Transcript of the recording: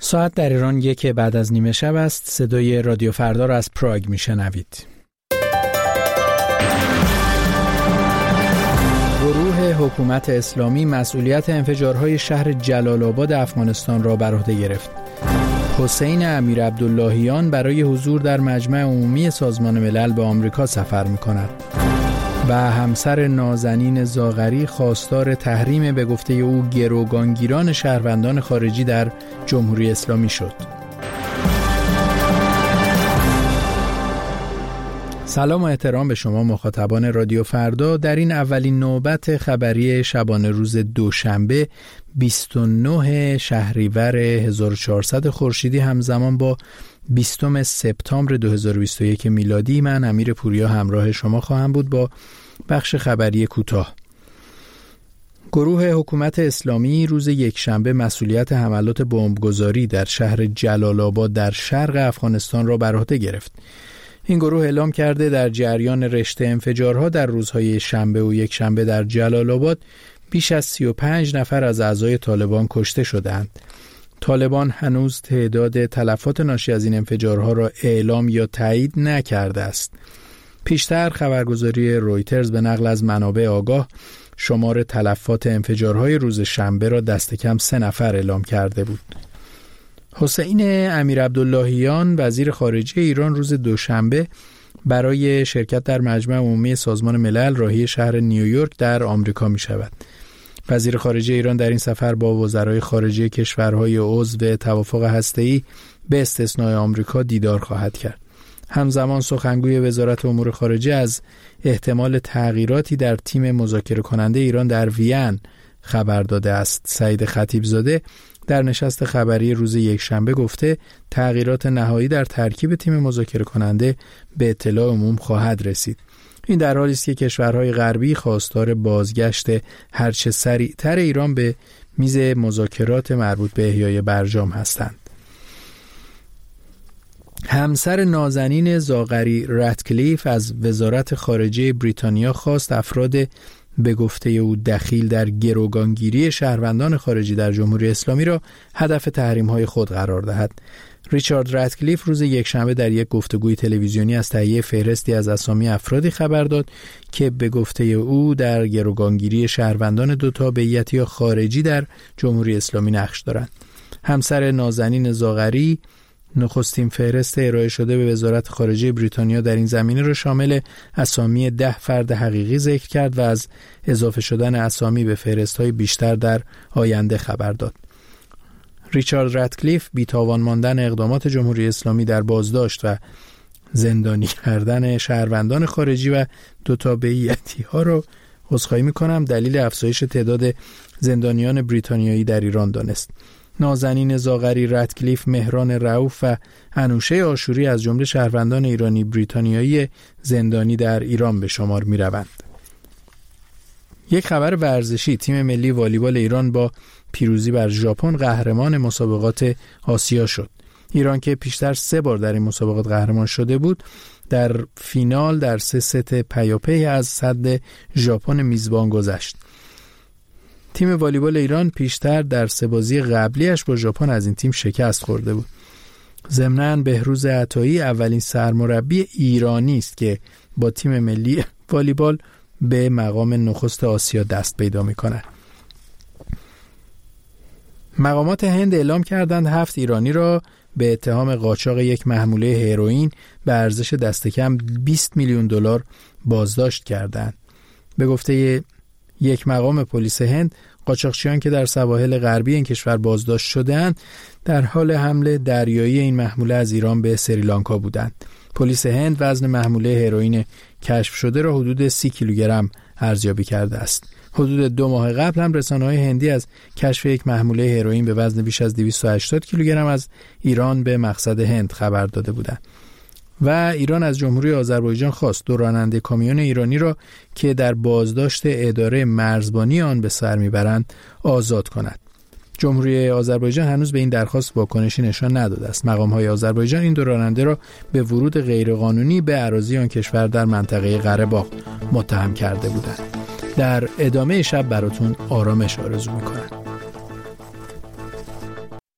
ساعت در ایران 1 بعد از نیمه شب است. صدای رادیو فردا را از پراگ میشنوید. گروه حکومت اسلامی مسئولیت انفجارهای شهر جلال آباد افغانستان را بر عهده گرفت. حسین امیرعبداللهیان برای حضور در مجمع عمومی سازمان ملل به آمریکا سفر می‌کند. و همسر نازنین زاغری خواستار تحریم به گفته او گروگانگیران شهروندان خارجی در جمهوری اسلامی شد. سلام و احترام به شما مخاطبان رادیو فردا. در این اولین نوبت خبری شبانه روز دوشنبه 29 شهریور 1400 خورشیدی همزمان با 20 سپتامبر 2021 میلادی، من امیر پوریا همراه شما خواهم بود با بخش خبری کوتاه. گروه حکومت اسلامی روز یکشنبه مسئولیت حملات بمبگذاری در شهر جلال آباد در شرق افغانستان را بر عهده گرفت. این گروه اعلام کرده در جریان رشته انفجارها در روزهای شنبه و یکشنبه در جلال آباد بیش از 35 نفر از اعضای طالبان کشته شدند. طالبان هنوز تعداد تلفات ناشی از این انفجارها را اعلام یا تایید نکرده است. پیشتر خبرگزاری رویترز به نقل از منابع آگاه شمار تلفات انفجارهای روز شنبه را دست کم 3 نفر اعلام کرده بود. حسین امیرعبداللهیان وزیر خارجه ایران روز دوشنبه برای شرکت در مجمع عمومی سازمان ملل راهی شهر نیویورک در آمریکا می شود. وزیر خارجه ایران در این سفر با وزرای خارجه کشورهای عضو توافق هسته‌ای به استثنای آمریکا دیدار خواهد کرد. همزمان سخنگوی وزارت امور خارجه از احتمال تغییراتی در تیم مذاکره کننده ایران در وین خبر داده است. سعید خطیبزاده در نشست خبری روز یکشنبه گفته تغییرات نهایی در ترکیب تیم مذاکره کننده به اطلاع عموم خواهد رسید. این در حالی است که کشورهای غربی خواستار بازگشت هرچه سریعتر ایران به میز مذاکرات مربوط به احیای برجام هستند. همسر نازنین زاغری راتکلیف از وزارت خارجه بریتانیا خواست افراد به گفته او دخیل در گروگانگیری شهروندان خارجی در جمهوری اسلامی را هدف تحریم‌های خود قرار دهد. ریچارد راتکلیف روز یکشنبه در یک گفتگوی تلویزیونی از تهیه فهرستی از اسامی افرادی خبر داد که به گفته او در گروگانگیری شهروندان دو تابعیتی یا خارجی در جمهوری اسلامی نقش دارند. همسر نازنین زاغری نخستین فهرست ارائه شده به وزارت خارجه بریتانیا در این زمینه را شامل اسامی 10 فرد حقیقی ذکر کرد و از اضافه شدن اسامی به فهرست‌های بیشتر در آینده خبر داد. ریچارد راتکلیف بی‌تاوان ماندن اقدامات جمهوری اسلامی در بازداشت و زندانی کردن شهروندان خارجی و دو تابعیتی‌ها را عذرخواهی می‌کنم دلیل افزایش تعداد زندانیان بریتانیایی در ایران دانست. نازنین زاغری راتکلیف، مهران رؤوف و انوشه آشوری از جمله شهروندان ایرانی بریتانیایی زندانی در ایران به شمار می‌روند. یک خبر ورزشی: تیم ملی والیبال ایران با پیروزی بر ژاپن قهرمان مسابقات آسیا شد. ایران که پیشتر 3 بار در این مسابقات قهرمان شده بود، در فینال در 3 ست پیاپی از صد ژاپن میزبان گذشت. تیم والیبال ایران پیشتر در 3 بازی قبلیش با ژاپن از این تیم شکست خورده بود. ضمناً بهروز عطایی اولین سرمربی ایرانی است که با تیم ملی والیبال به مقام نخست آسیا دست پیدا می‌کند. مقامات هند اعلام کردند 7 ایرانی را به اتهام قاچاق یک محموله هروئین به ارزش دست کم 20 میلیون دلار بازداشت کردند. به گفته یک مقام پلیس هند، قاچاقچیان که در سواحل غربی این کشور بازداشت شده‌اند در حال حمل دریایی این محموله از ایران به سریلانکا بودند. پلیس هند وزن محموله هروئین کشف شده را حدود 30 کیلوگرم ارزیابی کرده است. حدود 2 ماه قبل هم رسانه‌های هندی از کشف یک محموله هروئین به وزن بیش از 280 کیلوگرم از ایران به مقصد هند خبر داده بودند. و ایران از جمهوری آذربایجان خواست 2 راننده کامیون ایرانی را که در بازداشت اداره مرزبانی آن به سر میبرند آزاد کند. جمهوری آذربایجان هنوز به این درخواست واکنشی نشان نداده است. مقام‌های آذربایجان این 2 راننده را به ورود غیرقانونی به اراضی آن کشور در منطقه قره باغ متهم کرده بودند. در ادامه شب براتون آرامش آرزو می‌کنم.